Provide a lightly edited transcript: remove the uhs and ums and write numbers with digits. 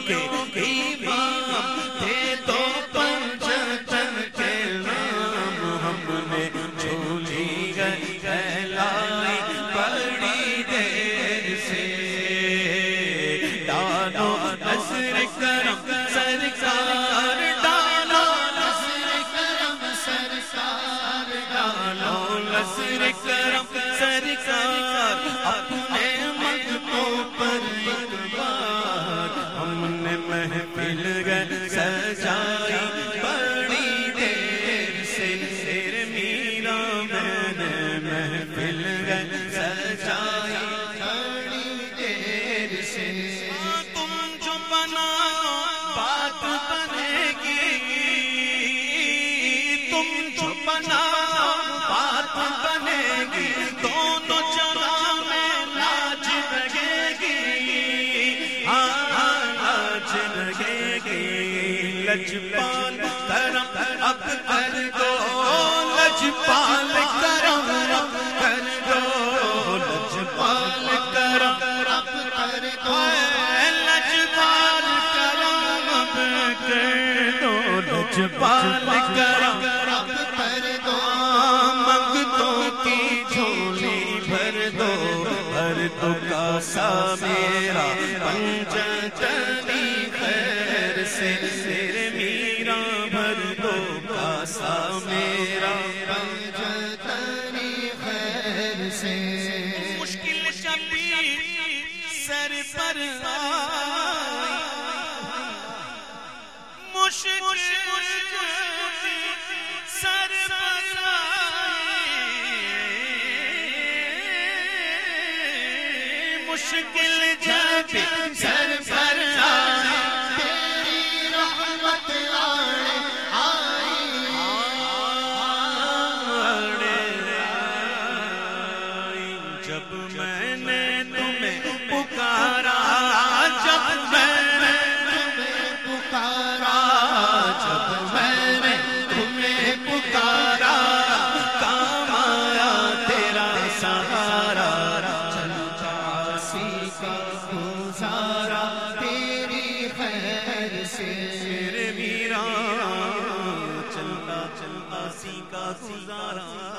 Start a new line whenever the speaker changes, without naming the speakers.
کے امام تھے تو پنجتن کے نام ہم نے جھولی کہلائی بڑی دیر سے ڈالو نصر کرم سرکار ڈالو نصر کرم سرکار ڈالو نصر کرم سرکار اپنے مقتوں پر ایک بار ہم نے محفل سجائی بڑی دیر سے تیرے میرا میں نے محفل سجائی بڑی دیر سے تم جو بناؤ بات بنے گی تم جو بناؤ بات بنے گی دونوں جگہ میں لاج لگے گی ہاں لاج لگے گی لجپال کرم اب کر دو لجپال کرم اب کر دو لجپال کرم اب کر دو لجپال کرم اب کر دو لجپال کرم اب کر دو منگتوں کی جھولی بھر دو بھر دو کاسا میرا پنجتنی خیر سے تیرے میرا بھر دو کاسا میرا پنجتنی خیر سے مشکل شبی سر پر آئی مشکل سر پر آئی مشکل جب سر پر آئی تیری رحمت آئی جب میں نے تمہیں پکارا جب میں نے تمہیں پکارا جب میں نے تمہیں پکارا کام آیا تیرا سہارا چلتا سی کا گزارا تیری خیر سے میرا چلتا چلتا سی کا گزارا